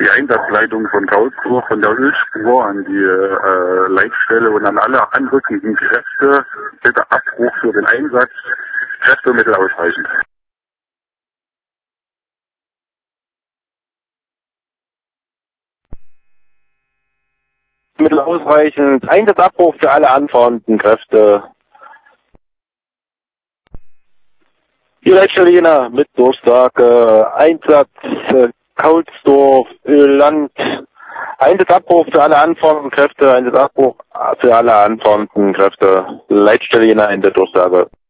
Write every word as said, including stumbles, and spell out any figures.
die Einsatzleitung von Kaulsdorf von der Ölspur an die äh, Leitstelle und an alle anrückenden Kräfte. Bitte Abbruch für den Einsatz. Kräftemittel ausreichend. Mittel ausreichend. Einsatzabbruch für alle anfahrenden Kräfte. Die Leitstelle Jena mit Durchsage. Einsatz äh, Kaulsdorf, Ölland. Einsatzabbruch für alle anfahrenden Kräfte. Einsatzabbruch für alle anfahrenden Kräfte. Leitstelle Jena in der Durchsage.